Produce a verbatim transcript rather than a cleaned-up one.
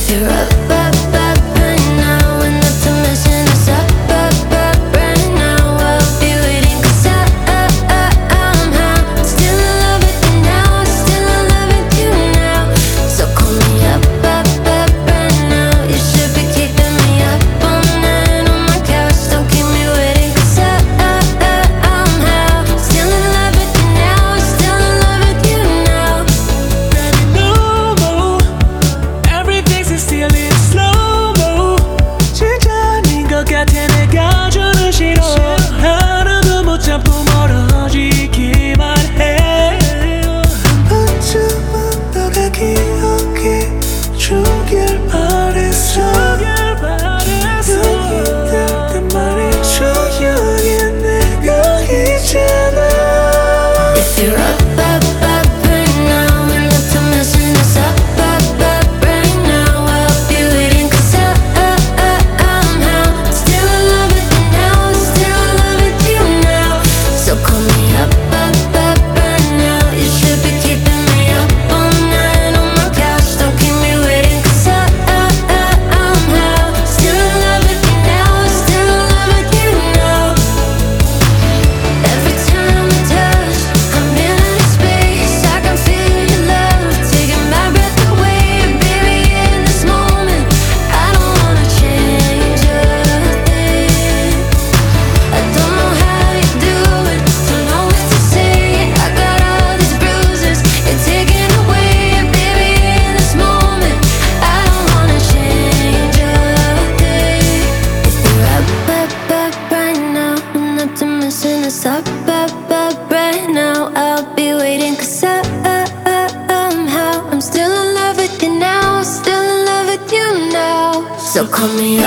If you're up, up, up right now and not to messing us up, up, up right now, I'll be waiting 'cause I, I, I, I'm high. Still in love with you now, still in love with you now. So call me up, up, up right now. You should be keeping me up all night on my couch. Don't keep me waiting 'cause I, I, I, I'm high. Still in love with you now, still in love with you now. Baby, no more. Everything's still in slow-mo. 진짜 아닌 것 같아 내가 주는 신호. 하나도 못 참고 멀어지기만 해. 한 번쯤은 너가 기억해 주길 바랬어. 여기 있을 때 말해줘. 여기 내가 있잖아. If you're up, up, up right now and not to messing us up, up, up right now, I'll be waiting 'cause I, I, I, I'm high. Still in love with you now, still in love with you now. So call me up, up, up right now. You should be keeping me up all night on my couch. Don't keep me waiting 'cause I, I, I, I'm high. Still in love with you now, still in love with you now. Every time I touch, I'm in outer space. I can feel your love taking my breath away, baby. In this moment, I don't wanna change a thing. I don't know how you do it, don't know what to say. I got all these bruises, you're taking away, baby. In this moment, I don't wanna change a thing. If you're up, up, up right now and not to messing us up, up, up right now, I'll be waiting 'cause I, I, I, I'm how I'm still in love with you now, still in love with you now. So call me